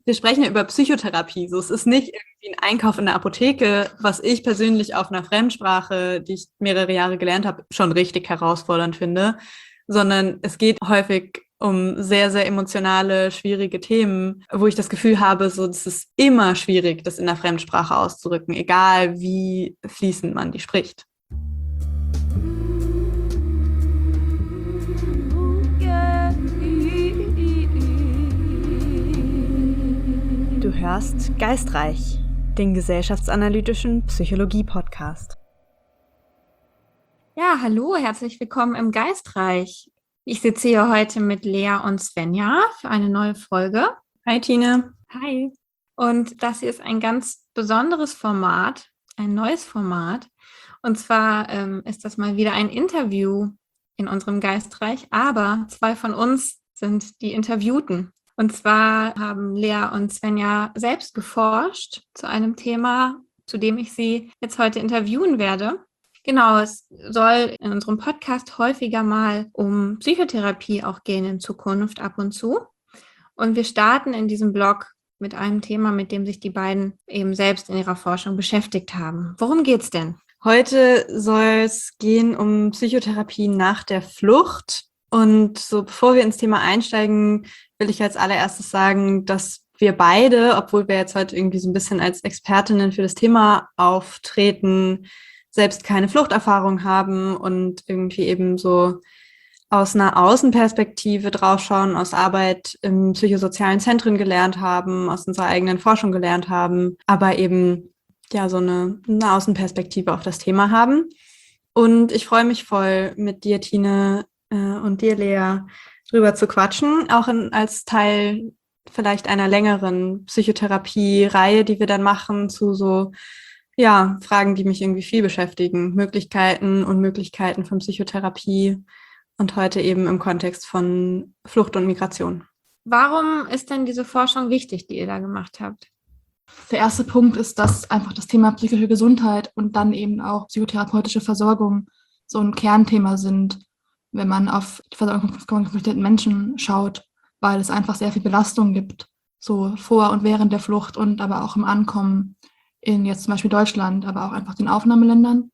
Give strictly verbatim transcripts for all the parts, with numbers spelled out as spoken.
wir sprechen ja über Psychotherapie. So, es ist nicht irgendwie ein Einkauf in der Apotheke, was ich persönlich auf einer Fremdsprache, die ich mehrere Jahre gelernt habe, schon richtig herausfordernd finde, sondern es geht häufig um sehr, sehr emotionale, schwierige Themen, wo ich das Gefühl habe, so, es ist immer schwierig, das in der Fremdsprache auszudrücken, egal wie fließend man die spricht. Du hörst Geistreich, den gesellschaftsanalytischen Psychologie-Podcast. Ja, hallo, herzlich willkommen im Geistreich. Ich sitze hier heute mit Lea und Svenja für eine neue Folge. Hi, Tine. Hi. Und das hier ist ein ganz besonderes Format, ein neues Format. Und zwar ähm, ist das mal wieder ein Interview in unserem Geistreich, aber zwei von uns sind die Interviewten. Und zwar haben Lea und Svenja selbst geforscht zu einem Thema, zu dem ich sie jetzt heute interviewen werde. Genau, es soll in unserem Podcast häufiger mal um Psychotherapie auch gehen in Zukunft ab und zu. Und wir starten in diesem Blog mit einem Thema, mit dem sich die beiden eben selbst in ihrer Forschung beschäftigt haben. Worum geht's denn? Heute soll es gehen um Psychotherapie nach der Flucht. Und so bevor wir ins Thema einsteigen, will ich als allererstes sagen, dass wir beide, obwohl wir jetzt heute irgendwie so ein bisschen als Expertinnen für das Thema auftreten, selbst keine Fluchterfahrung haben und irgendwie eben so aus einer Außenperspektive draufschauen, aus Arbeit im psychosozialen Zentren gelernt haben, aus unserer eigenen Forschung gelernt haben, aber eben ja so eine, eine Außenperspektive auf das Thema haben. Und ich freue mich voll, mit dir, Tine, äh, und dir, Lea, drüber zu quatschen, auch in, als Teil vielleicht einer längeren Psychotherapie-Reihe, die wir dann machen zu so ja, Fragen, die mich irgendwie viel beschäftigen. Möglichkeiten und Möglichkeiten von Psychotherapie und heute eben im Kontext von Flucht und Migration. Warum ist denn diese Forschung wichtig, die ihr da gemacht habt? Der erste Punkt ist, dass einfach das Thema psychische Gesundheit und dann eben auch psychotherapeutische Versorgung so ein Kernthema sind, wenn man auf die Versorgung von konfliktierten Menschen schaut, weil es einfach sehr viel Belastung gibt, so vor und während der Flucht und aber auch im Ankommen in jetzt zum Beispiel Deutschland, aber auch einfach den Aufnahmeländern.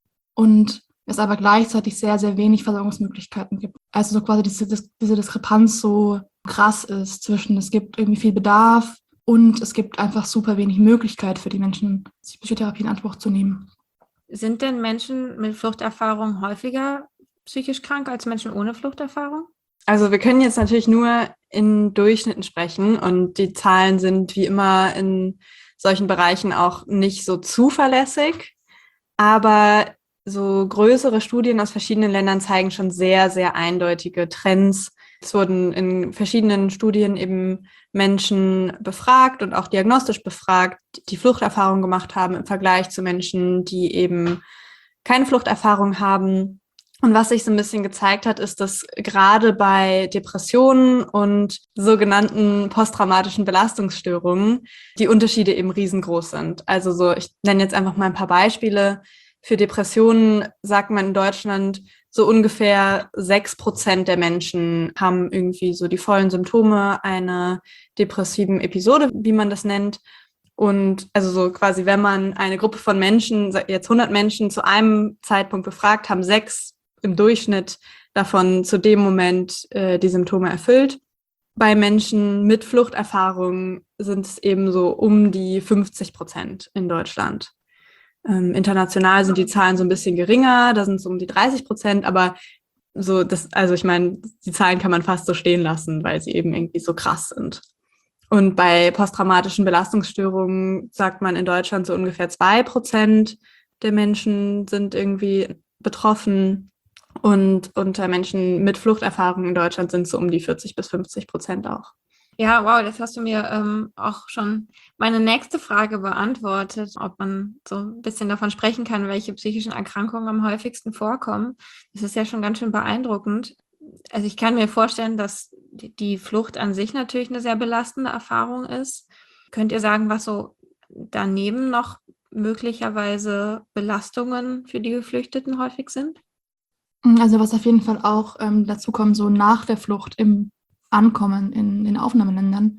Und es aber gleichzeitig sehr, sehr wenig Versorgungsmöglichkeiten gibt. Also so quasi diese, diese Diskrepanz so krass ist zwischen, es gibt irgendwie viel Bedarf und es gibt einfach super wenig Möglichkeit für die Menschen, die Psychotherapie in Anspruch zu nehmen. Sind denn Menschen mit Fluchterfahrung häufiger psychisch krank als Menschen ohne Fluchterfahrung? Also wir können jetzt natürlich nur in Durchschnitten sprechen und die Zahlen sind wie immer in solchen Bereichen auch nicht so zuverlässig, aber so größere Studien aus verschiedenen Ländern zeigen schon sehr, sehr eindeutige Trends. Es wurden in verschiedenen Studien eben Menschen befragt und auch diagnostisch befragt, die Fluchterfahrung gemacht haben im Vergleich zu Menschen, die eben keine Fluchterfahrung haben. Und was sich so ein bisschen gezeigt hat, ist, dass gerade bei Depressionen und sogenannten posttraumatischen Belastungsstörungen die Unterschiede eben riesengroß sind. Also so, ich nenne jetzt einfach mal ein paar Beispiele. Für Depressionen sagt man in Deutschland, so ungefähr sechs Prozent der Menschen haben irgendwie so die vollen Symptome einer depressiven Episode, wie man das nennt. Und also so quasi, wenn man eine Gruppe von Menschen, jetzt hundert Menschen zu einem Zeitpunkt befragt, haben sechs im Durchschnitt davon zu dem Moment äh, die Symptome erfüllt. Bei Menschen mit Fluchterfahrung sind es eben so um die fünfzig Prozent in Deutschland. Ähm, international sind die Zahlen so ein bisschen geringer, da sind es um die dreißig Prozent, aber so das, also ich meine, die Zahlen kann man fast so stehen lassen, weil sie eben irgendwie so krass sind. Und bei posttraumatischen Belastungsstörungen sagt man in Deutschland so ungefähr zwei Prozent der Menschen sind irgendwie betroffen. Und unter Menschen mit Fluchterfahrung in Deutschland sind es so um die vierzig bis fünfzig Prozent auch. Ja, wow, das hast du mir ähm, auch schon meine nächste Frage beantwortet, ob man so ein bisschen davon sprechen kann, welche psychischen Erkrankungen am häufigsten vorkommen. Das ist ja schon ganz schön beeindruckend. Also ich kann mir vorstellen, dass die, die Flucht an sich natürlich eine sehr belastende Erfahrung ist. Könnt ihr sagen, was so daneben noch möglicherweise Belastungen für die Geflüchteten häufig sind? Also was auf jeden Fall auch ähm, dazu kommt, so nach der Flucht im Ankommen in den Aufnahmeländern,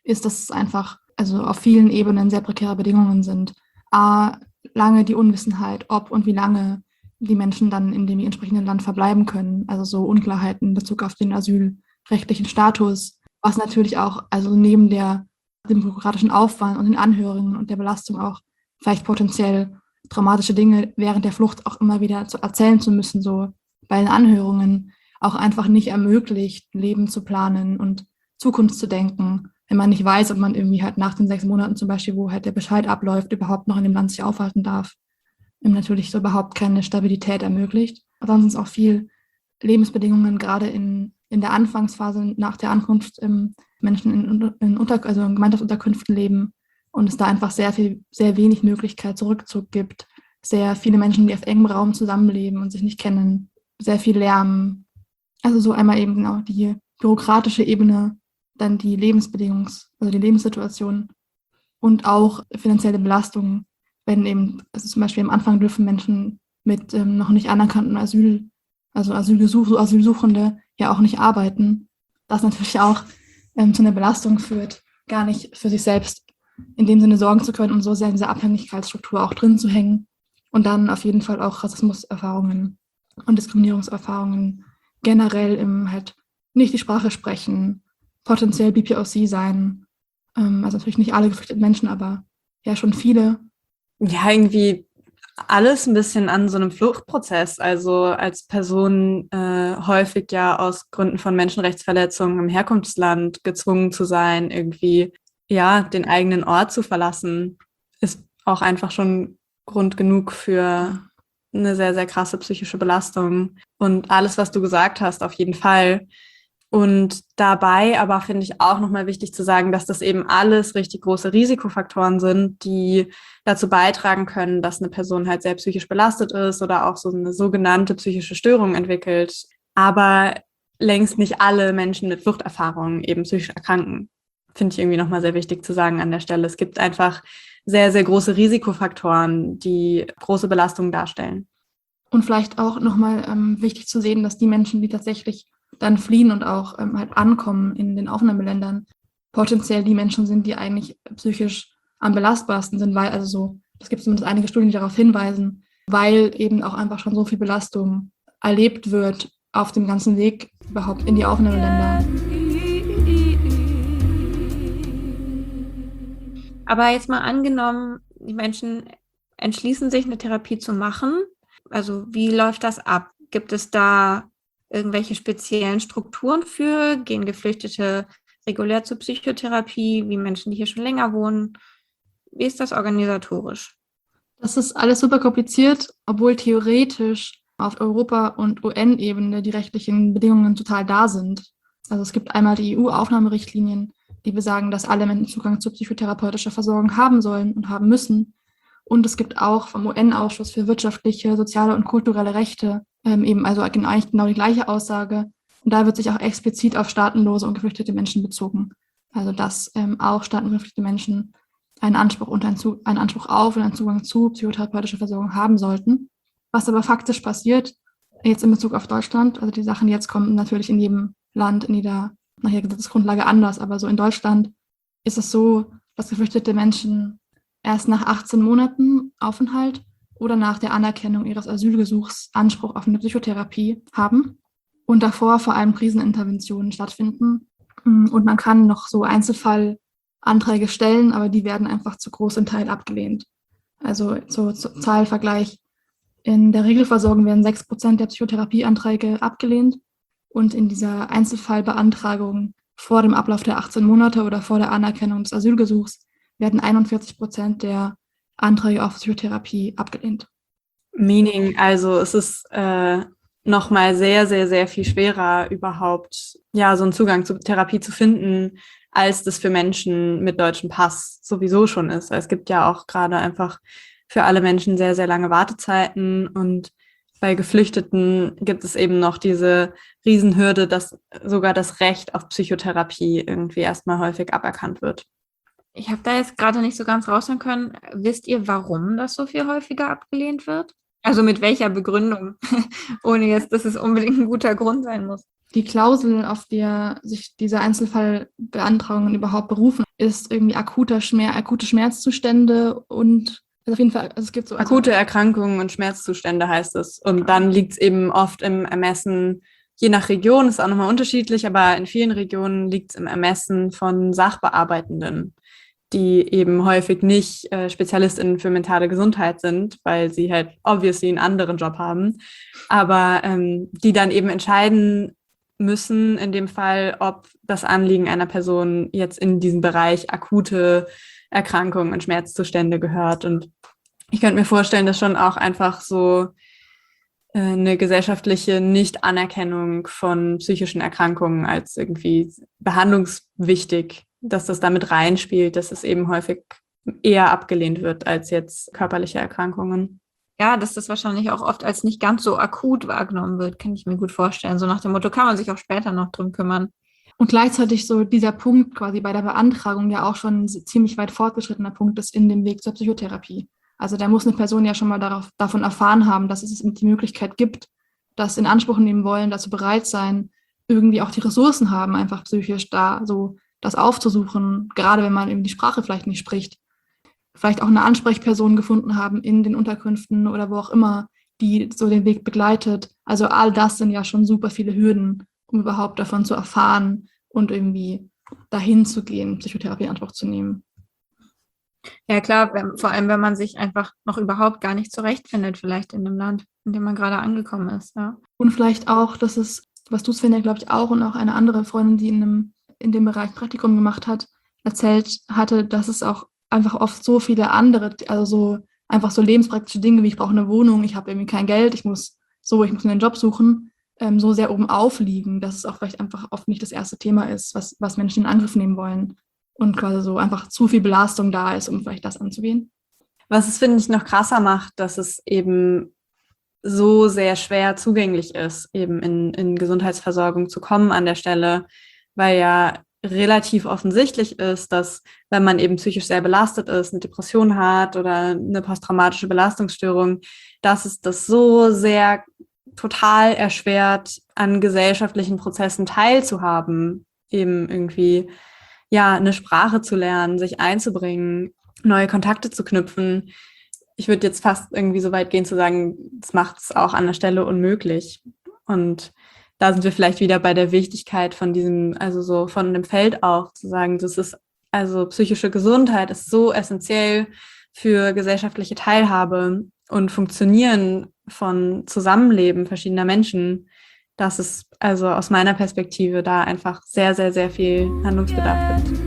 ist, dass es einfach also auf vielen Ebenen sehr prekäre Bedingungen sind. A, lange die Unwissenheit, ob und wie lange die Menschen dann in dem entsprechenden Land verbleiben können. Also so Unklarheiten in Bezug auf den asylrechtlichen Status, was natürlich auch also neben der, dem bürokratischen Aufwand und den Anhörungen und der Belastung auch vielleicht potenziell traumatische Dinge während der Flucht auch immer wieder zu erzählen zu müssen, so bei den Anhörungen auch einfach nicht ermöglicht, Leben zu planen und Zukunft zu denken, wenn man nicht weiß, ob man irgendwie halt nach den sechs Monaten zum Beispiel, wo halt der Bescheid abläuft, überhaupt noch in dem Land sich aufhalten darf. Natürlich so überhaupt keine Stabilität ermöglicht. Ansonsten ist auch viel Lebensbedingungen, gerade in, in der Anfangsphase nach der Ankunft ähm, Menschen in, in, Unter, also in Gemeinschaftsunterkünften leben und es da einfach sehr viel, sehr wenig Möglichkeit zur Rückzug gibt. Sehr viele Menschen, die auf engem Raum zusammenleben und sich nicht kennen. Sehr viel Lärm. Also so einmal eben genau die bürokratische Ebene, dann die Lebensbedingungs-, also die Lebenssituation und auch finanzielle Belastungen, wenn eben, also zum Beispiel am Anfang dürfen Menschen mit ähm, noch nicht anerkannten Asyl, also Asylgesuch, Asylsuchende ja auch nicht arbeiten, das natürlich auch ähm, zu einer Belastung führt, gar nicht für sich selbst in dem Sinne sorgen zu können und so sehr in dieser Abhängigkeitsstruktur auch drin zu hängen und dann auf jeden Fall auch Rassismuserfahrungen und Diskriminierungserfahrungen generell im halt nicht die Sprache sprechen, potenziell B P O C sein, ähm, also natürlich nicht alle geflüchteten Menschen, aber ja schon viele. Ja, irgendwie alles ein bisschen an so einem Fluchtprozess. Also als Person äh, häufig ja aus Gründen von Menschenrechtsverletzungen im Herkunftsland gezwungen zu sein, irgendwie ja den eigenen Ort zu verlassen, ist auch einfach schon Grund genug für eine sehr, sehr krasse psychische Belastung. Und alles, was du gesagt hast, auf jeden Fall. Und dabei aber finde ich auch nochmal wichtig zu sagen, dass das eben alles richtig große Risikofaktoren sind, die dazu beitragen können, dass eine Person halt sehr psychisch belastet ist oder auch so eine sogenannte psychische Störung entwickelt. Aber längst nicht alle Menschen mit Fluchterfahrungen eben psychisch erkranken. Finde ich irgendwie nochmal sehr wichtig zu sagen an der Stelle. Es gibt einfach sehr, sehr große Risikofaktoren, die große Belastungen darstellen. Und vielleicht auch nochmal ähm, wichtig zu sehen, dass die Menschen, die tatsächlich dann fliehen und auch ähm, halt ankommen in den Aufnahmeländern, potenziell die Menschen sind, die eigentlich psychisch am belastbarsten sind, weil also so, es gibt zumindest einige Studien, die darauf hinweisen, weil eben auch einfach schon so viel Belastung erlebt wird auf dem ganzen Weg überhaupt in die Aufnahmeländer. Aber jetzt mal angenommen, die Menschen entschließen sich, eine Therapie zu machen. Also wie läuft das ab? Gibt es da irgendwelche speziellen Strukturen für? Gehen Geflüchtete regulär zur Psychotherapie, wie Menschen, die hier schon länger wohnen? Wie ist das organisatorisch? Das ist alles super kompliziert, obwohl theoretisch auf Europa- und U N-Ebene die rechtlichen Bedingungen total da sind. Also es gibt einmal die E U-Aufnahmerichtlinien, die besagen, dass alle Menschen Zugang zu psychotherapeutischer Versorgung haben sollen und haben müssen. Und es gibt auch vom U N-Ausschuss für wirtschaftliche, soziale und kulturelle Rechte ähm, eben also eigentlich genau die gleiche Aussage. Und da wird sich auch explizit auf staatenlose und geflüchtete Menschen bezogen. Also dass ähm, auch staatenlose und geflüchtete Menschen einen Anspruch und einen, Zu- einen Anspruch auf und einen Zugang zu psychotherapeutischer Versorgung haben sollten. Was aber faktisch passiert, jetzt in Bezug auf Deutschland, also die Sachen jetzt kommen natürlich in jedem Land, in jeder, nach jeder Gesetzesgrundlage anders, aber so in Deutschland ist es so, dass geflüchtete Menschen erst nach achtzehn Monaten Aufenthalt oder nach der Anerkennung ihres Asylgesuchs Anspruch auf eine Psychotherapie haben und davor vor allem Kriseninterventionen stattfinden. Und man kann noch so Einzelfallanträge stellen, aber die werden einfach zu großen Teil abgelehnt. Also so, so Zahlvergleich. In der Regelversorgung werden sechs Prozent der Psychotherapieanträge abgelehnt und in dieser Einzelfallbeantragung vor dem Ablauf der achtzehn Monate oder vor der Anerkennung des Asylgesuchs werden einundvierzig Prozent der Anträge auf Psychotherapie abgelehnt. Meaning, also es ist äh, nochmal sehr, sehr, sehr viel schwerer, überhaupt ja so einen Zugang zur Therapie zu finden, als das für Menschen mit deutschem Pass sowieso schon ist. Es gibt ja auch gerade einfach für alle Menschen sehr, sehr lange Wartezeiten und bei Geflüchteten gibt es eben noch diese Riesenhürde, dass sogar das Recht auf Psychotherapie irgendwie erstmal häufig aberkannt wird. Ich habe da jetzt gerade nicht so ganz raushören können. Wisst ihr, warum das so viel häufiger abgelehnt wird? Also mit welcher Begründung? Ohne jetzt, dass es unbedingt ein guter Grund sein muss. Die Klausel, auf der sich diese Einzelfallbeantragungen überhaupt berufen, ist irgendwie akuter Schmerz, akute Schmerzzustände und also auf jeden Fall, also es gibt so akute Erkrankungen und Schmerzzustände heißt es. Und dann liegt es eben oft im Ermessen, je nach Region ist auch nochmal unterschiedlich, aber in vielen Regionen liegt es im Ermessen von Sachbearbeitenden, die eben häufig nicht äh, SpezialistInnen für mentale Gesundheit sind, weil sie halt obviously einen anderen Job haben, aber ähm, die dann eben entscheiden müssen in dem Fall, ob das Anliegen einer Person jetzt in diesen Bereich akute Erkrankungen und Schmerzzustände gehört. Und ich könnte mir vorstellen, dass schon auch einfach so äh, eine gesellschaftliche Nichtanerkennung von psychischen Erkrankungen als irgendwie behandlungswichtig, dass das damit reinspielt, dass es eben häufig eher abgelehnt wird als jetzt körperliche Erkrankungen. Ja, dass das wahrscheinlich auch oft als nicht ganz so akut wahrgenommen wird, kann ich mir gut vorstellen. So nach dem Motto, kann man sich auch später noch drum kümmern. Und gleichzeitig so dieser Punkt quasi bei der Beantragung ja auch schon ein ziemlich weit fortgeschrittener Punkt ist in dem Weg zur Psychotherapie. Also da muss eine Person ja schon mal darauf, davon erfahren haben, dass es die Möglichkeit gibt, das in Anspruch nehmen wollen, dazu bereit sein, irgendwie auch die Ressourcen haben, einfach psychisch da so das aufzusuchen, gerade wenn man eben die Sprache vielleicht nicht spricht. Vielleicht auch eine Ansprechperson gefunden haben in den Unterkünften oder wo auch immer, die so den Weg begleitet. Also all das sind ja schon super viele Hürden, um überhaupt davon zu erfahren und irgendwie dahin zu gehen, Psychotherapie in Anspruch zu nehmen. Ja klar, wenn, vor allem wenn man sich einfach noch überhaupt gar nicht zurechtfindet, vielleicht in dem Land, in dem man gerade angekommen ist. Ja. Und vielleicht auch, dass es, was du Svenja, glaube ich, auch und auch eine andere Freundin, die in, einem, in dem Bereich Praktikum gemacht hat, erzählt hatte, dass es auch einfach oft so viele andere, also so einfach so lebenspraktische Dinge, wie ich brauche eine Wohnung, ich habe irgendwie kein Geld, ich muss so, ich muss mir einen Job suchen, ähm, so sehr oben aufliegen, dass es auch vielleicht einfach oft nicht das erste Thema ist, was, was Menschen in Angriff nehmen wollen und quasi so einfach zu viel Belastung da ist, um vielleicht das anzugehen. Was es, finde ich, noch krasser macht, dass es eben so sehr schwer zugänglich ist, eben in, in Gesundheitsversorgung zu kommen an der Stelle, weil ja relativ offensichtlich ist, dass wenn man eben psychisch sehr belastet ist, eine Depression hat oder eine posttraumatische Belastungsstörung, dass es das so sehr total erschwert, an gesellschaftlichen Prozessen teilzuhaben, eben irgendwie ja eine Sprache zu lernen, sich einzubringen, neue Kontakte zu knüpfen. Ich würde jetzt fast irgendwie so weit gehen zu sagen, das macht es auch an der Stelle unmöglich. Und da sind wir vielleicht wieder bei der Wichtigkeit von diesem, also so von dem Feld auch, zu sagen, das ist, also psychische Gesundheit ist so essentiell für gesellschaftliche Teilhabe und Funktionieren von Zusammenleben verschiedener Menschen, dass es also aus meiner Perspektive da einfach sehr, sehr, sehr viel Handlungsbedarf gibt.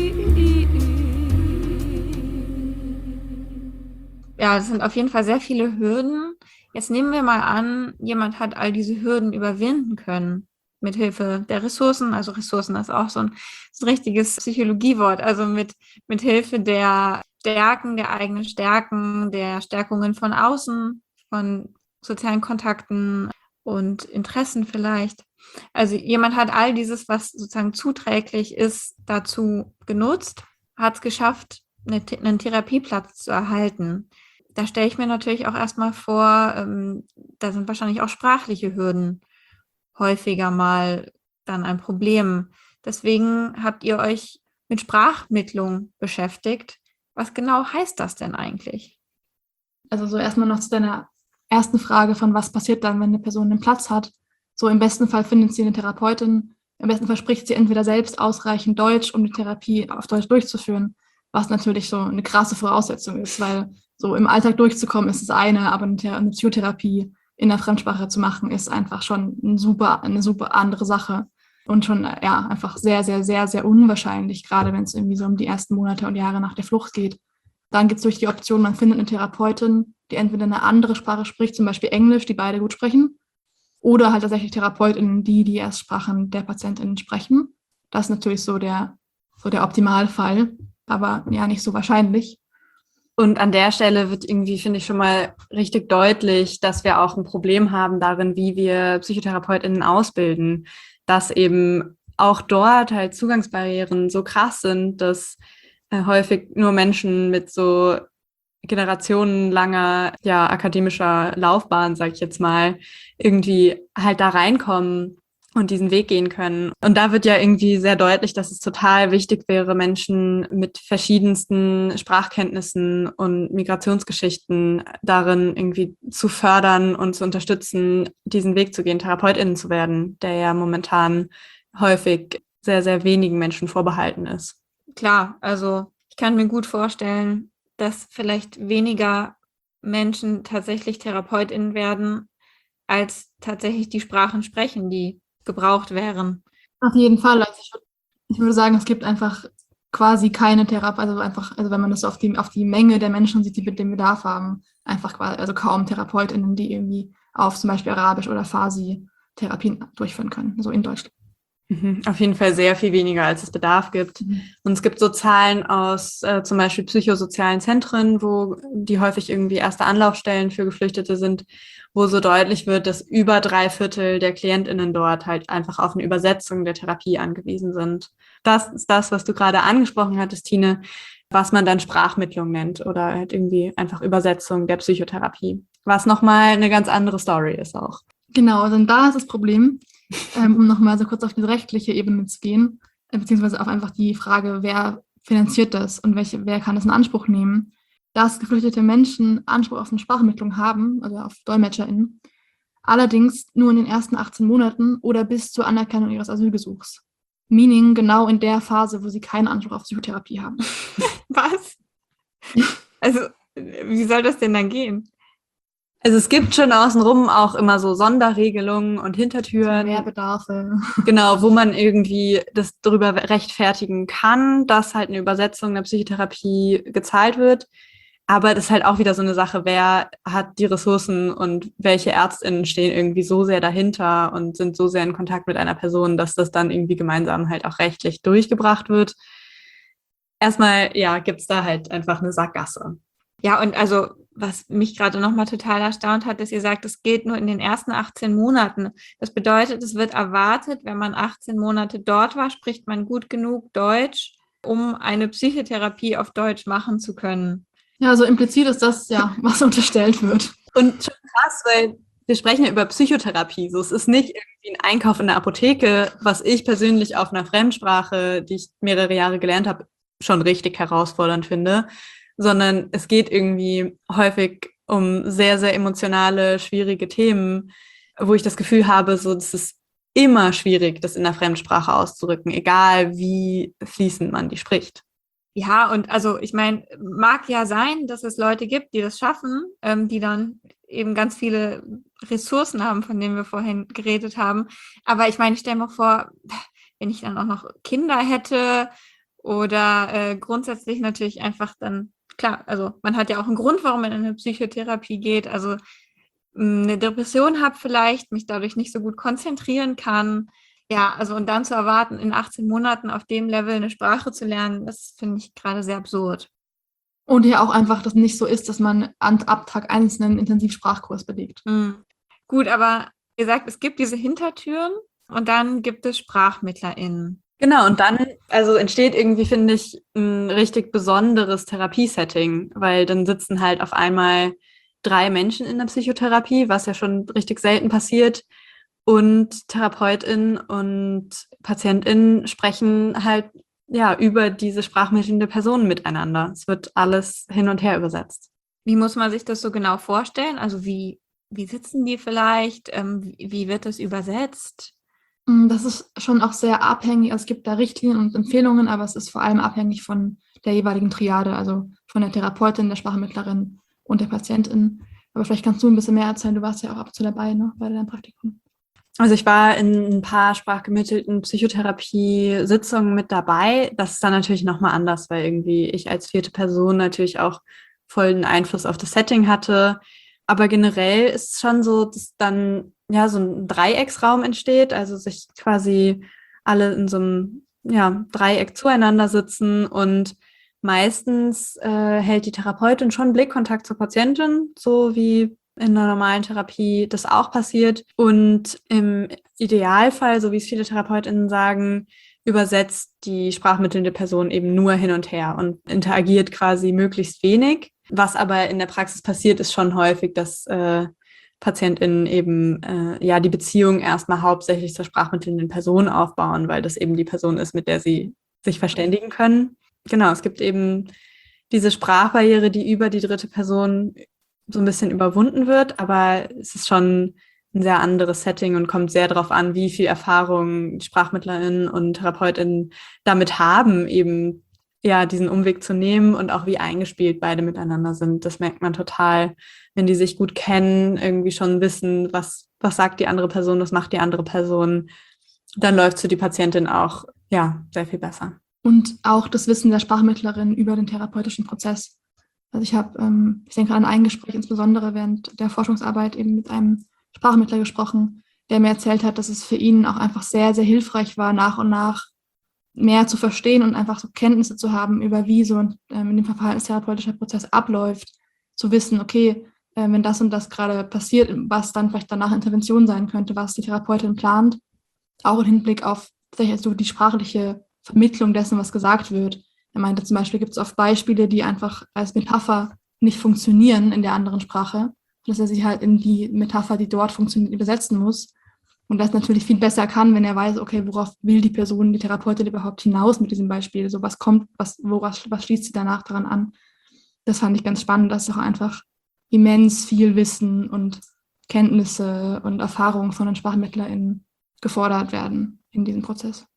Ja, es sind auf jeden Fall sehr viele Hürden. Jetzt nehmen wir mal an, jemand hat all diese Hürden überwinden können mit Hilfe der Ressourcen. Also Ressourcen ist auch so ein, so ein richtiges Psychologiewort. Also mit, mit Hilfe der Stärken, der eigenen Stärken, der Stärkungen von außen, von sozialen Kontakten und Interessen vielleicht. Also jemand hat all dieses, was sozusagen zuträglich ist, dazu genutzt, hat es geschafft, eine, einen Therapieplatz zu erhalten. Da stelle ich mir natürlich auch erstmal vor, ähm, da sind wahrscheinlich auch sprachliche Hürden häufiger mal dann ein Problem. Deswegen habt ihr euch mit Sprachmittlung beschäftigt. Was genau heißt das denn eigentlich? Also so erstmal noch zu deiner ersten Frage von was passiert dann, wenn eine Person einen Platz hat. So im besten Fall findet sie eine Therapeutin, im besten Fall spricht sie entweder selbst ausreichend Deutsch, um die Therapie auf Deutsch durchzuführen, was natürlich so eine krasse Voraussetzung ist, weil so im Alltag durchzukommen ist das eine, aber eine Psychotherapie in der Fremdsprache zu machen, ist einfach schon ein super, eine super andere Sache und schon ja einfach sehr, sehr, sehr, sehr unwahrscheinlich, gerade wenn es irgendwie so um die ersten Monate und Jahre nach der Flucht geht. Dann gibt es durch die Option, man findet eine Therapeutin, die entweder eine andere Sprache spricht, zum Beispiel Englisch, die beide gut sprechen, oder halt tatsächlich TherapeutInnen, die die Erstsprachen der PatientInnen sprechen. Das ist natürlich so der, so der Optimalfall, aber ja nicht so wahrscheinlich. Und an der Stelle wird irgendwie, finde ich, schon mal richtig deutlich, dass wir auch ein Problem haben darin, wie wir PsychotherapeutInnen ausbilden, dass eben auch dort halt Zugangsbarrieren so krass sind, dass äh, häufig nur Menschen mit so generationenlanger, ja, akademischer Laufbahn, sag ich jetzt mal, irgendwie halt da reinkommen und diesen Weg gehen können. Und da wird ja irgendwie sehr deutlich, dass es total wichtig wäre, Menschen mit verschiedensten Sprachkenntnissen und Migrationsgeschichten darin irgendwie zu fördern und zu unterstützen, diesen Weg zu gehen, TherapeutInnen zu werden, der ja momentan häufig sehr, sehr wenigen Menschen vorbehalten ist. Klar, also ich kann mir gut vorstellen, dass vielleicht weniger Menschen tatsächlich TherapeutInnen werden, als tatsächlich die Sprachen sprechen, die gebraucht wären. Auf jeden Fall. Also ich, würd, ich würde sagen, es gibt einfach quasi keine Therapie, also einfach, also wenn man das auf die, auf die Menge der Menschen sieht, die mit dem Bedarf haben, einfach quasi, also kaum TherapeutInnen, die irgendwie auf zum Beispiel Arabisch oder Farsi Therapien durchführen können, so in Deutschland. Mhm, auf jeden Fall sehr viel weniger, als es Bedarf gibt. Mhm. Und es gibt so Zahlen aus äh, zum Beispiel psychosozialen Zentren, wo die häufig irgendwie erste Anlaufstellen für Geflüchtete sind, wo so deutlich wird, dass über drei Viertel der KlientInnen dort halt einfach auf eine Übersetzung der Therapie angewiesen sind. Das ist das, was du gerade angesprochen hattest, Tine, was man dann Sprachmittlung nennt oder halt irgendwie einfach Übersetzung der Psychotherapie, was nochmal eine ganz andere Story ist auch. Genau, also da ist das Problem, ähm, um nochmal so kurz auf diese rechtliche Ebene zu gehen, äh, beziehungsweise auf einfach die Frage, wer finanziert das und welche, wer kann das in Anspruch nehmen, dass geflüchtete Menschen Anspruch auf eine Sprachvermittlung haben, also auf DolmetscherInnen, allerdings nur in den ersten achtzehn Monaten oder bis zur Anerkennung ihres Asylgesuchs. Meaning genau in der Phase, wo sie keinen Anspruch auf Psychotherapie haben. Was? Also, wie soll das denn dann gehen? Also es gibt schon außenrum auch immer so Sonderregelungen und Hintertüren. Mehrbedarfe. Genau, wo man irgendwie das darüber rechtfertigen kann, dass halt eine Übersetzung der Psychotherapie gezahlt wird. Aber das ist halt auch wieder so eine Sache, wer hat die Ressourcen und welche ÄrztInnen stehen irgendwie so sehr dahinter und sind so sehr in Kontakt mit einer Person, dass das dann irgendwie gemeinsam halt auch rechtlich durchgebracht wird. Erstmal, ja, gibt's da halt einfach eine Sackgasse. Ja, und also, was mich gerade nochmal total erstaunt hat, dass ihr sagt, es geht nur in den ersten achtzehn Monaten. Das bedeutet, es wird erwartet, wenn man achtzehn Monate dort war, spricht man gut genug Deutsch, um eine Psychotherapie auf Deutsch machen zu können. Ja, also implizit ist das ja, was unterstellt wird. Und schon krass, weil wir sprechen ja über Psychotherapie. So, es ist nicht irgendwie ein Einkauf in der Apotheke, was ich persönlich auf einer Fremdsprache, die ich mehrere Jahre gelernt habe, schon richtig herausfordernd finde, sondern es geht irgendwie häufig um sehr, sehr emotionale, schwierige Themen, wo ich das Gefühl habe, so, es ist immer schwierig, das in der Fremdsprache auszudrücken, egal wie fließend man die spricht. Ja, und also ich meine, mag ja sein, dass es Leute gibt, die das schaffen, ähm, die dann eben ganz viele Ressourcen haben, von denen wir vorhin geredet haben. Aber ich meine, ich stelle mir vor, wenn ich dann auch noch Kinder hätte oder äh, grundsätzlich natürlich einfach dann, klar, also man hat ja auch einen Grund, warum man in eine Psychotherapie geht. Also eine Depression habe vielleicht, mich dadurch nicht so gut konzentrieren kann. Ja, also und dann zu erwarten, in achtzehn Monaten auf dem Level eine Sprache zu lernen, das finde ich gerade sehr absurd. Und ja auch einfach, dass nicht so ist, dass man an, ab Tag eins einen Intensivsprachkurs belegt. Mhm. Gut, aber ihr sagt, es gibt diese Hintertüren und dann gibt es SprachmittlerInnen. Genau, und dann also entsteht irgendwie, finde ich, ein richtig besonderes Therapiesetting, weil dann sitzen halt auf einmal drei Menschen in der Psychotherapie, was ja schon richtig selten passiert. Und TherapeutInnen und PatientInnen sprechen halt ja über diese sprachmittelnde Person miteinander. Es wird alles hin und her übersetzt. Wie muss man sich das so genau vorstellen? Also wie, wie sitzen die vielleicht? Ähm, wie, wie wird das übersetzt? Das ist schon auch sehr abhängig. Also es gibt da Richtlinien und Empfehlungen, aber es ist vor allem abhängig von der jeweiligen Triade, also von der Therapeutin, der Sprachmittlerin und der Patientin. Aber vielleicht kannst du ein bisschen mehr erzählen. Du warst ja auch ab und zu dabei, ne, bei deinem Praktikum. Also ich war in ein paar sprachgemittelten Psychotherapie-Sitzungen mit dabei. Das ist dann natürlich nochmal anders, weil irgendwie ich als vierte Person natürlich auch voll den Einfluss auf das Setting hatte. Aber generell ist es schon so, dass dann ja so ein Dreiecksraum entsteht, also sich quasi alle in so einem ja, Dreieck zueinander sitzen und meistens äh, hält die Therapeutin schon Blickkontakt zur Patientin, so wie in einer normalen Therapie das auch passiert. Und im Idealfall, so wie es viele TherapeutInnen sagen, übersetzt die sprachmittelnde Person eben nur hin und her und interagiert quasi möglichst wenig. Was aber in der Praxis passiert, ist schon häufig, dass äh, PatientInnen eben äh, ja die Beziehung erstmal hauptsächlich zur sprachmittelnden Person aufbauen, weil das eben die Person ist, mit der sie sich verständigen können. Genau, es gibt eben diese Sprachbarriere, die über die dritte Person so ein bisschen überwunden wird, aber es ist schon ein sehr anderes Setting und kommt sehr darauf an, wie viel Erfahrung SprachmittlerInnen und TherapeutInnen damit haben, eben ja diesen Umweg zu nehmen und auch wie eingespielt beide miteinander sind. Das merkt man total, wenn die sich gut kennen, irgendwie schon wissen, was, was sagt die andere Person, was macht die andere Person, dann läuft für die Patientin auch ja sehr viel besser. Und auch das Wissen der Sprachmittlerin über den therapeutischen Prozess. Also ich habe, ähm, ich denke an ein Gespräch insbesondere während der Forschungsarbeit eben mit einem Sprachmittler gesprochen, der mir erzählt hat, dass es für ihn auch einfach sehr, sehr hilfreich war, nach und nach mehr zu verstehen und einfach so Kenntnisse zu haben über wie so ein, ähm, in dem Fall verhaltenstherapeutischer Prozess abläuft, zu wissen, okay, äh, wenn das und das gerade passiert, was dann vielleicht danach Intervention sein könnte, was die Therapeutin plant, auch im Hinblick auf tatsächlich also die sprachliche Vermittlung dessen, was gesagt wird. Er meinte zum Beispiel, gibt es oft Beispiele, die einfach als Metapher nicht funktionieren in der anderen Sprache, dass er sich halt in die Metapher, die dort funktioniert, übersetzen muss. Und das natürlich viel besser kann, wenn er weiß, okay, worauf will die Person, die Therapeutin überhaupt hinaus mit diesem Beispiel? So was kommt, was, woraus, was schließt sie danach daran an? Das fand ich ganz spannend, dass auch einfach immens viel Wissen und Kenntnisse und Erfahrungen von den SprachmittlerInnen gefordert werden in diesem Prozess.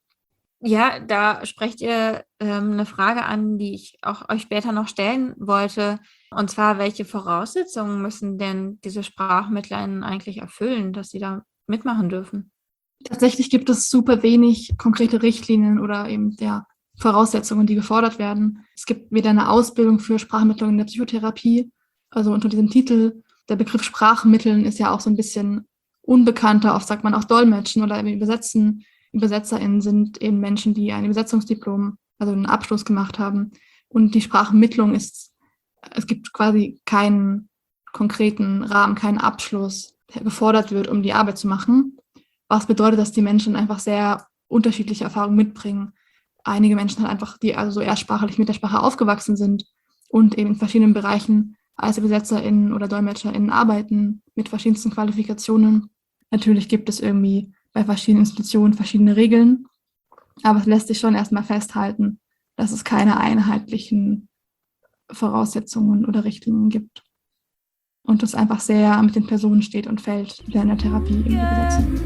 Ja, da sprecht ihr ähm, eine Frage an, die ich auch euch später noch stellen wollte. Und zwar, welche Voraussetzungen müssen denn diese SprachmittlerInnen eigentlich erfüllen, dass sie da mitmachen dürfen? Tatsächlich gibt es super wenig konkrete Richtlinien oder eben ja, Voraussetzungen, die gefordert werden. Es gibt weder eine Ausbildung für Sprachmittlung in der Psychotherapie, also unter diesem Titel. Der Begriff Sprachmitteln ist ja auch so ein bisschen unbekannter, oft sagt man auch Dolmetschen oder Übersetzen. ÜbersetzerInnen sind eben Menschen, die ein Übersetzungsdiplom, also einen Abschluss gemacht haben. Und die Sprachmittlung ist, es gibt quasi keinen konkreten Rahmen, keinen Abschluss, der gefordert wird, um die Arbeit zu machen. Was bedeutet, dass die Menschen einfach sehr unterschiedliche Erfahrungen mitbringen. Einige Menschen halt einfach, die also so erstsprachlich mit der Sprache aufgewachsen sind und eben in verschiedenen Bereichen als ÜbersetzerInnen oder DolmetscherInnen arbeiten, mit verschiedensten Qualifikationen. Natürlich gibt es irgendwie bei verschiedenen Institutionen verschiedene Regeln, aber es lässt sich schon erstmal festhalten, dass es keine einheitlichen Voraussetzungen oder Richtlinien gibt. Und das einfach sehr mit den Personen steht und fällt, die in der Therapie irgendwie übersetzen.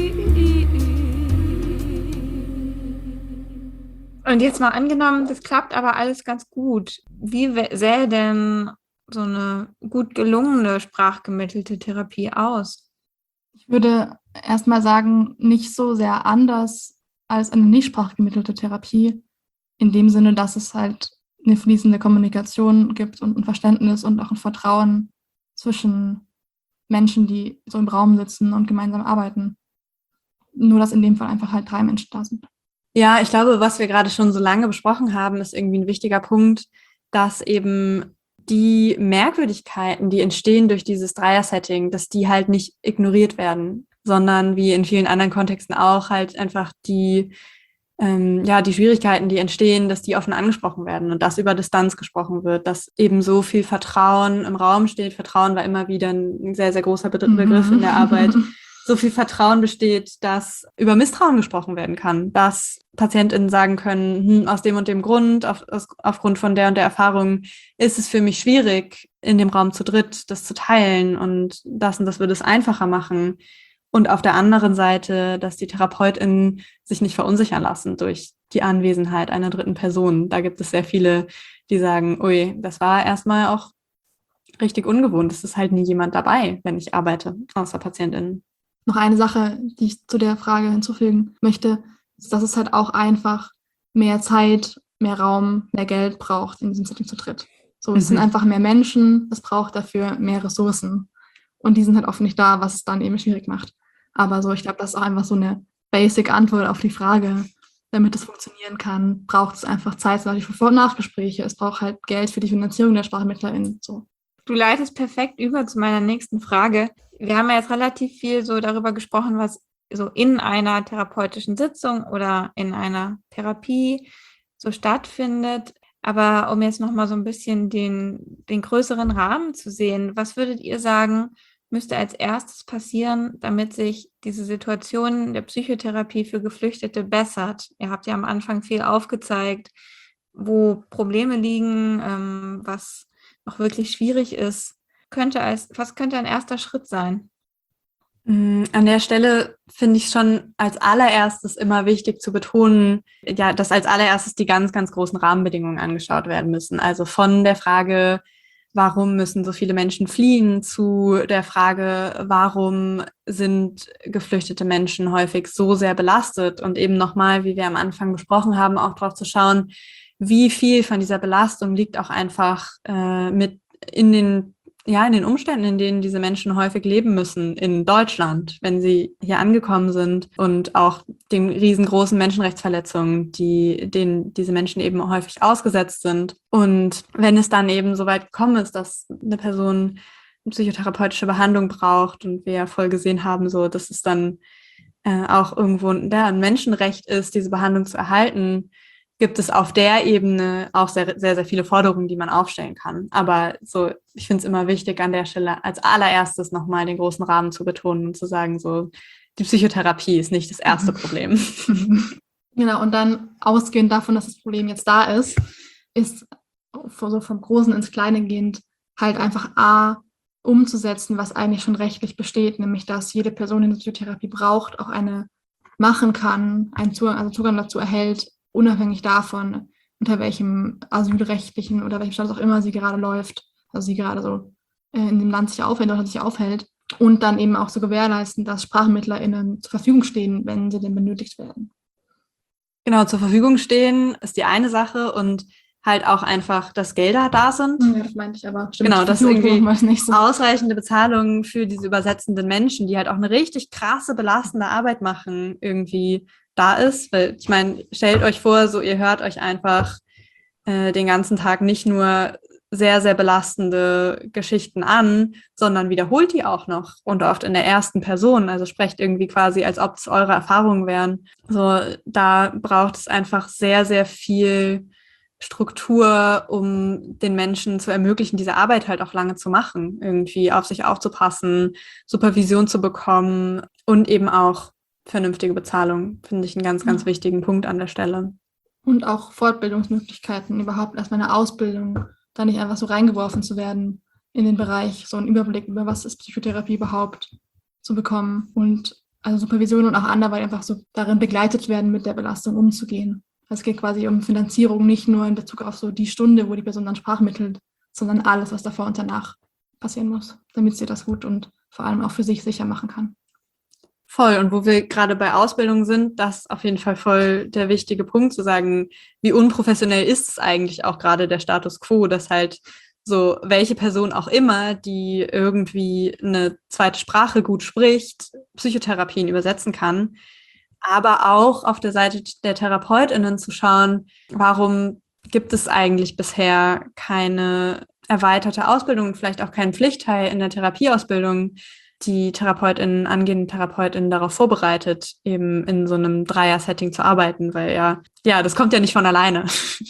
Und jetzt mal angenommen, das klappt aber alles ganz gut. Wie sähe denn so eine gut gelungene sprachgemittelte Therapie aus? Ich würde erstmal sagen, nicht so sehr anders als eine nicht sprachgemittelte Therapie, in dem Sinne, dass es halt eine fließende Kommunikation gibt und ein Verständnis und auch ein Vertrauen zwischen Menschen, die so im Raum sitzen und gemeinsam arbeiten. Nur, dass in dem Fall einfach halt drei Menschen da sind. Ja, ich glaube, was wir gerade schon so lange besprochen haben, ist irgendwie ein wichtiger Punkt, dass eben die Merkwürdigkeiten, die entstehen durch dieses Dreier-Setting, dass die halt nicht ignoriert werden, sondern wie in vielen anderen Kontexten auch halt einfach die, ähm, ja, die Schwierigkeiten, die entstehen, dass die offen angesprochen werden und dass über Distanz gesprochen wird, dass eben so viel Vertrauen im Raum steht. Vertrauen war immer wieder ein sehr, sehr großer Be- Begriff Mhm. in der Arbeit. So viel Vertrauen besteht, dass über Misstrauen gesprochen werden kann, dass PatientInnen sagen können, hm, aus dem und dem Grund, auf, aus, aufgrund von der und der Erfahrung ist es für mich schwierig, in dem Raum zu dritt das zu teilen und das und das würde es einfacher machen. Und auf der anderen Seite, dass die TherapeutInnen sich nicht verunsichern lassen durch die Anwesenheit einer dritten Person. Da gibt es sehr viele, die sagen, ui, das war erstmal auch richtig ungewohnt. Es ist halt nie jemand dabei, wenn ich arbeite, außer PatientInnen. Noch eine Sache, die ich zu der Frage hinzufügen möchte, ist, dass es halt auch einfach mehr Zeit, mehr Raum, mehr Geld braucht, in diesem Setting zu dritt. So, es Mhm. sind einfach mehr Menschen, es braucht dafür mehr Ressourcen. Und die sind halt oft nicht da, was es dann eben schwierig macht. Aber so, ich glaube, das ist auch einfach so eine Basic-Antwort auf die Frage. Damit es funktionieren kann, braucht es einfach Zeit, zum Beispiel für Vor- und Nachgespräche. Es braucht halt Geld für die Finanzierung der SprachmittlerInnen. So. Du leitest perfekt über zu meiner nächsten Frage. Wir haben ja jetzt relativ viel so darüber gesprochen, was so in einer therapeutischen Sitzung oder in einer Therapie so stattfindet. Aber um jetzt nochmal so ein bisschen den, den größeren Rahmen zu sehen, was würdet ihr sagen, müsste als erstes passieren, damit sich diese Situation der Psychotherapie für Geflüchtete bessert? Ihr habt ja am Anfang viel aufgezeigt, wo Probleme liegen, ähm, was noch wirklich schwierig ist. Könnte als, was könnte ein erster Schritt sein? An der Stelle finde ich schon als allererstes immer wichtig zu betonen, ja, dass als allererstes die ganz, ganz großen Rahmenbedingungen angeschaut werden müssen. Also von der Frage, warum müssen so viele Menschen fliehen, zu der Frage, warum sind geflüchtete Menschen häufig so sehr belastet, und eben nochmal, wie wir am Anfang besprochen haben, auch darauf zu schauen, wie viel von dieser Belastung liegt auch einfach äh, mit in den ja, in den Umständen, in denen diese Menschen häufig leben müssen in Deutschland, wenn sie hier angekommen sind, und auch den riesengroßen Menschenrechtsverletzungen, die, denen diese Menschen eben häufig ausgesetzt sind. Und wenn es dann eben so weit gekommen ist, dass eine Person eine psychotherapeutische Behandlung braucht, und wir ja voll gesehen haben, so, dass es dann äh, auch irgendwo ja, ein Menschenrecht ist, diese Behandlung zu erhalten, gibt es auf der Ebene auch sehr, sehr, sehr viele Forderungen, die man aufstellen kann. Aber so, ich finde es immer wichtig, an der Stelle als allererstes nochmal den großen Rahmen zu betonen und zu sagen, so, die Psychotherapie ist nicht das erste Problem. Genau, und dann ausgehend davon, dass das Problem jetzt da ist, ist so vom Großen ins Kleine gehend halt einfach A, umzusetzen, was eigentlich schon rechtlich besteht, nämlich dass jede Person, die eine Psychotherapie braucht, auch eine machen kann, einen Zugang, also Zugang dazu erhält, unabhängig davon, unter welchem asylrechtlichen oder welchem Status auch immer sie gerade läuft, also sie gerade so äh, in dem Land sich aufhält oder sich aufhält, und dann eben auch so gewährleisten, dass SprachmittlerInnen zur Verfügung stehen, wenn sie denn benötigt werden. Genau, zur Verfügung stehen ist die eine Sache, und halt auch einfach, dass Gelder da sind. Ja, das meinte ich aber. Stimmt, genau, dass irgendwie nicht so. ausreichende Bezahlung für diese übersetzenden Menschen, die halt auch eine richtig krasse, belastende Arbeit machen, irgendwie da ist. Weil ich meine, stellt euch vor, so ihr hört euch einfach äh, den ganzen Tag nicht nur sehr, sehr belastende Geschichten an, sondern wiederholt die auch noch, und oft in der ersten Person. Also sprecht irgendwie quasi, als ob es eure Erfahrungen wären. So, da braucht es einfach sehr, sehr viel Struktur, um den Menschen zu ermöglichen, diese Arbeit halt auch lange zu machen, irgendwie auf sich aufzupassen, Supervision zu bekommen und eben auch vernünftige Bezahlung, finde ich einen ganz, ganz ja. wichtigen Punkt an der Stelle. Und auch Fortbildungsmöglichkeiten, überhaupt erstmal eine Ausbildung, da nicht einfach so reingeworfen zu werden in den Bereich, so einen Überblick über was ist Psychotherapie überhaupt zu bekommen, und also Supervision und auch anderweitig einfach so darin begleitet werden, mit der Belastung umzugehen. Es geht quasi um Finanzierung, nicht nur in Bezug auf so die Stunde, wo die Person dann sprachmittelt, sondern alles, was davor und danach passieren muss, damit sie das gut und vor allem auch für sich sicher machen kann. Voll. Und wo wir gerade bei Ausbildung sind, das ist auf jeden Fall voll der wichtige Punkt, zu sagen, wie unprofessionell ist es eigentlich auch gerade der Status quo, dass halt so welche Person auch immer, die irgendwie eine zweite Sprache gut spricht, Psychotherapien übersetzen kann, aber auch auf der Seite der TherapeutInnen zu schauen, warum gibt es eigentlich bisher keine erweiterte Ausbildung, vielleicht auch keinen Pflichtteil in der Therapieausbildung, die TherapeutInnen, angehenden TherapeutInnen darauf vorbereitet, eben in so einem Dreier-Setting zu arbeiten, weil ja, ja, das kommt ja nicht von alleine.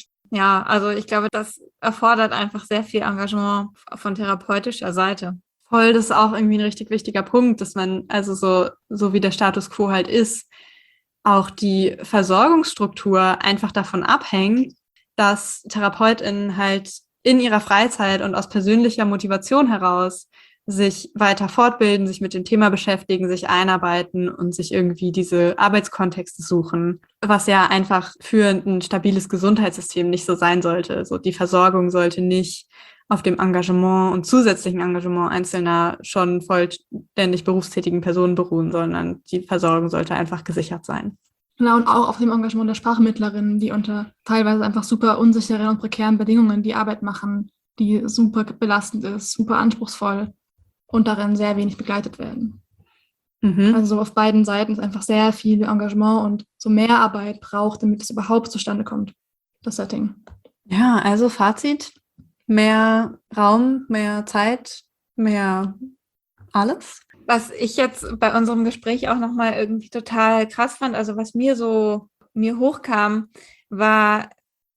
Ja, also ich glaube, das erfordert einfach sehr viel Engagement von therapeutischer Seite. Voll, das ist auch irgendwie ein richtig wichtiger Punkt, dass man, also so, so wie der Status quo halt ist, auch die Versorgungsstruktur einfach davon abhängt, dass TherapeutInnen halt in ihrer Freizeit und aus persönlicher Motivation heraus sich weiter fortbilden, sich mit dem Thema beschäftigen, sich einarbeiten und sich irgendwie diese Arbeitskontexte suchen, was ja einfach für ein stabiles Gesundheitssystem nicht so sein sollte. So, die Versorgung sollte nicht auf dem Engagement und zusätzlichen Engagement einzelner schon vollständig berufstätigen Personen beruhen, sondern die Versorgung sollte einfach gesichert sein. Genau, und auch auf dem Engagement der Sprachmittlerinnen, die unter teilweise einfach super unsicheren und prekären Bedingungen die Arbeit machen, die super belastend ist, super anspruchsvoll und darin sehr wenig begleitet werden. Mhm. Also so auf beiden Seiten ist einfach sehr viel Engagement und so mehr Arbeit braucht, damit es überhaupt zustande kommt, das Setting. Ja, also Fazit: Mehr Raum, mehr Zeit, mehr alles. Was ich jetzt bei unserem Gespräch auch nochmal irgendwie total krass fand, also was mir so, mir hochkam, war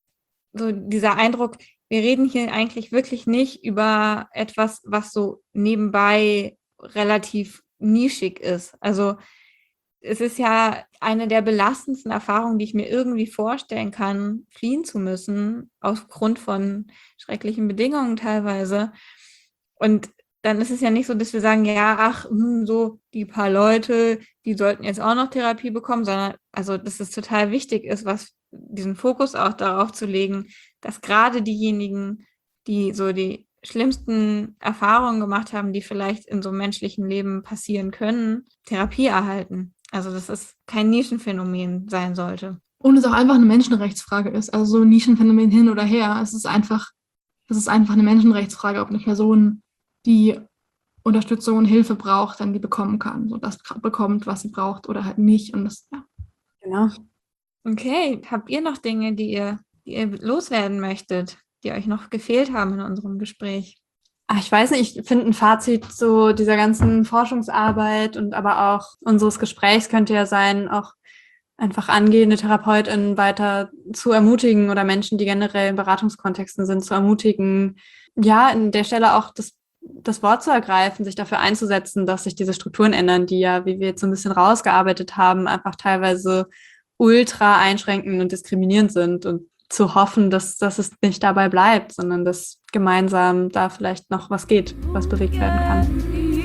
so dieser Eindruck, wir reden hier eigentlich wirklich nicht über etwas, was so nebenbei relativ nischig ist. Also es ist ja eine der belastendsten Erfahrungen, die ich mir irgendwie vorstellen kann, fliehen zu müssen, aufgrund von schrecklichen Bedingungen teilweise. Und dann ist es ja nicht so, dass wir sagen, ja, ach, hm, so die paar Leute, die sollten jetzt auch noch Therapie bekommen, sondern also, dass es total wichtig ist, was diesen Fokus auch darauf zu legen, dass gerade diejenigen, die so die schlimmsten Erfahrungen gemacht haben, die vielleicht in so einem menschlichen Leben passieren können, Therapie erhalten. Also, dass es kein Nischenphänomen sein sollte. Und es auch einfach eine Menschenrechtsfrage ist. Also so ein Nischenphänomen hin oder her. Es ist einfach, es ist einfach eine Menschenrechtsfrage, ob eine Person, die Unterstützung und Hilfe braucht, dann die bekommen kann. So das bekommt, was sie braucht oder halt nicht. Und das, ja. Genau. Okay, habt ihr noch Dinge, die ihr, die ihr loswerden möchtet, die euch noch gefehlt haben in unserem Gespräch? Ach, ich weiß nicht, ich finde ein Fazit so dieser ganzen Forschungsarbeit und aber auch unseres Gesprächs könnte ja sein, auch einfach angehende TherapeutInnen weiter zu ermutigen oder Menschen, die generell in Beratungskontexten sind, zu ermutigen, ja, an der Stelle auch das, das Wort zu ergreifen, sich dafür einzusetzen, dass sich diese Strukturen ändern, die ja, wie wir jetzt so ein bisschen rausgearbeitet haben, einfach teilweise ultra einschränkend und diskriminierend sind und zu hoffen, dass, dass es nicht dabei bleibt, sondern dass gemeinsam da vielleicht noch was geht, was bewegt werden kann.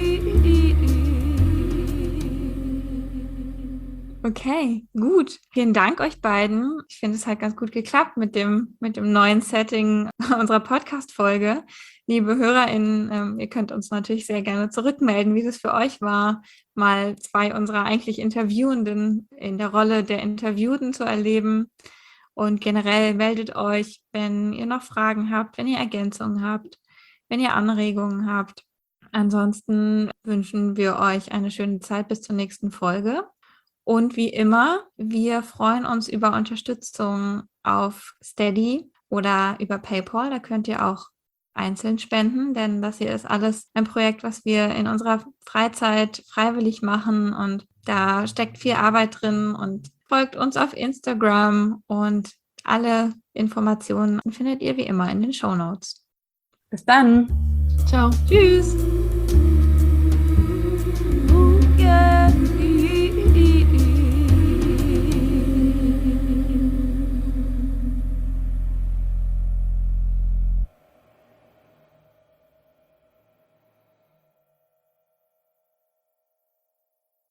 Okay, gut. Vielen Dank euch beiden. Ich finde, es hat ganz gut geklappt mit dem, mit dem neuen Setting unserer Podcast-Folge. Liebe HörerInnen, ähm, ihr könnt uns natürlich sehr gerne zurückmelden, wie das für euch war, mal zwei unserer eigentlich Interviewenden in der Rolle der Interviewten zu erleben. Und generell meldet euch, wenn ihr noch Fragen habt, wenn ihr Ergänzungen habt, wenn ihr Anregungen habt. Ansonsten wünschen wir euch eine schöne Zeit bis zur nächsten Folge. Und wie immer, wir freuen uns über Unterstützung auf Steady oder über PayPal. Da könnt ihr auch einzeln spenden, denn das hier ist alles ein Projekt, was wir in unserer Freizeit freiwillig machen. Und da steckt viel Arbeit drin und folgt uns auf Instagram und alle Informationen findet ihr wie immer in den Shownotes. Bis dann. Ciao. Tschüss!